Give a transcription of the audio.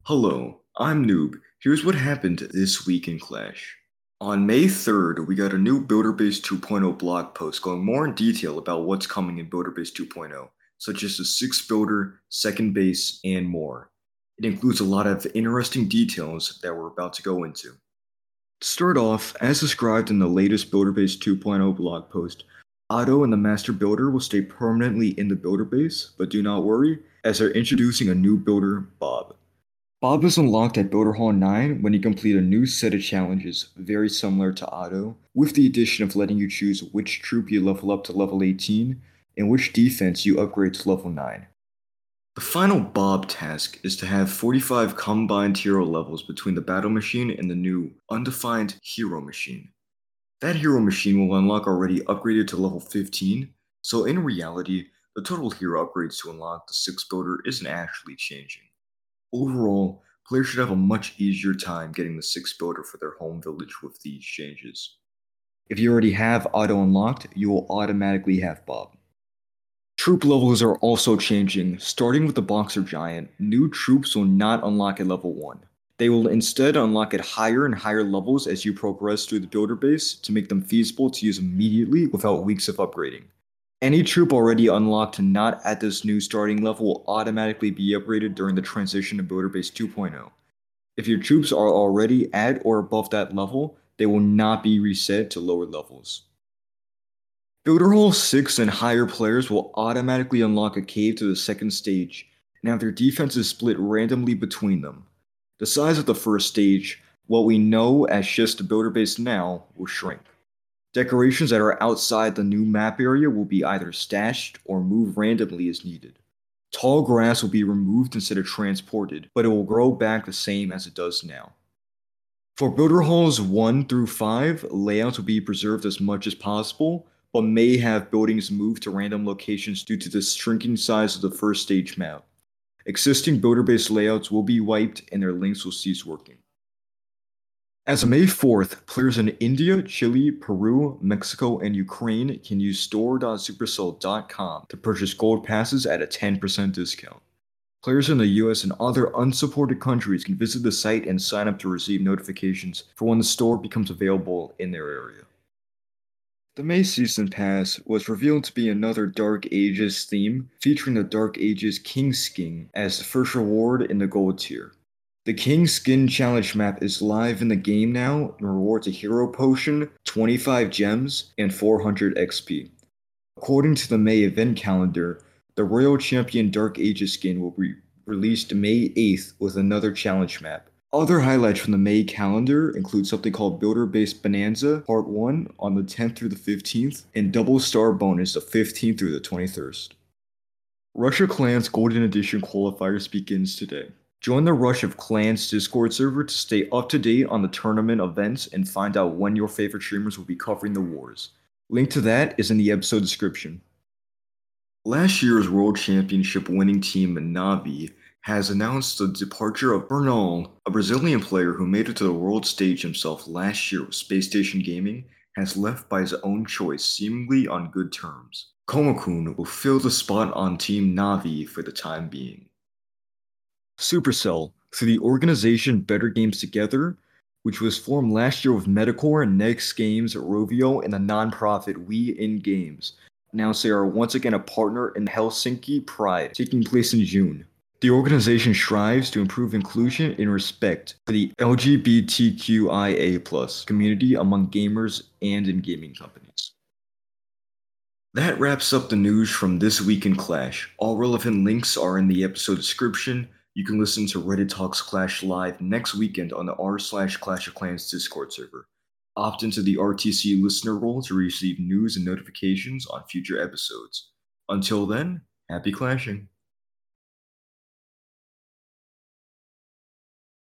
Hello, I'm Noob. Here's what happened this week in Clash. On May 3rd, we got a new Builderbase 2.0 blog post going more in detail about what's coming in Builderbase 2.0, such as the 6th builder, second base, and more. It includes a lot of interesting details that we're about to go into. To start off, as described in the latest Builderbase 2.0 blog post, Otto and the Master Builder will stay permanently in the Builderbase, but do not worry, as they're introducing a new builder, Bob. Bob is unlocked at Builder Hall 9 when you complete a new set of challenges, very similar to Otto, with the addition of letting you choose which troop you level up to level 18 and which defense you upgrade to level 9. The final Bob task is to have 45 combined hero levels between the battle machine and the new undefined hero machine. That hero machine will unlock already upgraded to level 15, so in reality, the total hero upgrades to unlock the 6th builder isn't actually changing. Overall, players should have a much easier time getting the 6th builder for their home village with these changes. If you already have Otto unlocked, you will automatically have Bob. Troop levels are also changing. Starting with the Boxer Giant, new troops will not unlock at level 1. They will instead unlock at higher and higher levels as you progress through the builder base to make them feasible to use immediately without weeks of upgrading. Any troop already unlocked not at this new starting level will automatically be upgraded during the transition to Builderbase 2.0. If your troops are already at or above that level, they will not be reset to lower levels. Builder Hall 6 and higher players will automatically unlock a cave to the second stage and have their defenses split randomly between them. The size of the first stage, what we know as just the builder base now, will shrink. Decorations that are outside the new map area will be either stashed or moved randomly as needed. Tall grass will be removed instead of transported, but it will grow back the same as it does now. For Builder Halls 1 through 5, layouts will be preserved as much as possible, but may have buildings moved to random locations due to the shrinking size of the first stage map. Existing builder-based layouts will be wiped and their links will cease working. As of May 4th, players in India, Chile, Peru, Mexico, and Ukraine can use store.supercell.com to purchase gold passes at a 10% discount. Players in the US and other unsupported countries can visit the site and sign up to receive notifications for when the store becomes available in their area. The May Season Pass was revealed to be another Dark Ages theme, featuring the Dark Ages King Skin as the first reward in the gold tier. The King Skin Challenge map is live in the game now and rewards a hero potion, 25 gems, and 400 XP. According to the May event calendar, the Royal Champion Dark Ages skin will be released May 8th with another challenge map. Other highlights from the May calendar include something called Builder Based Bonanza Part 1 on the 10th through the 15th, and Double Star Bonus the 15th through the 23rd. Rush of Clans Golden Edition qualifiers begins today. Join the Rush of Clans Discord server to stay up to date on the tournament events and find out when your favorite streamers will be covering the wars. Link to that is in the episode description. Last year's World Championship winning team Navi has announced the departure of Bernal, a Brazilian player who made it to the world stage himself last year with Space Station Gaming, has left by his own choice, seemingly on good terms. Komakun will fill the spot on Team Navi for the time being. Supercell, through the organization Better Games Together, which was formed last year with Metacore, Next Games, Rovio, and the non-profit We In Games, announced they are once again a partner in Helsinki Pride, taking place in June. The organization strives to improve inclusion and respect for the LGBTQIA+ community among gamers and in gaming companies. That wraps up the news from this week in Clash. All relevant links are in the episode description. You can listen to Reddit Talks Clash live next weekend on the r/Clash of Clans Discord server. Opt into the RTC listener role to receive news and notifications on future episodes. Until then, happy clashing.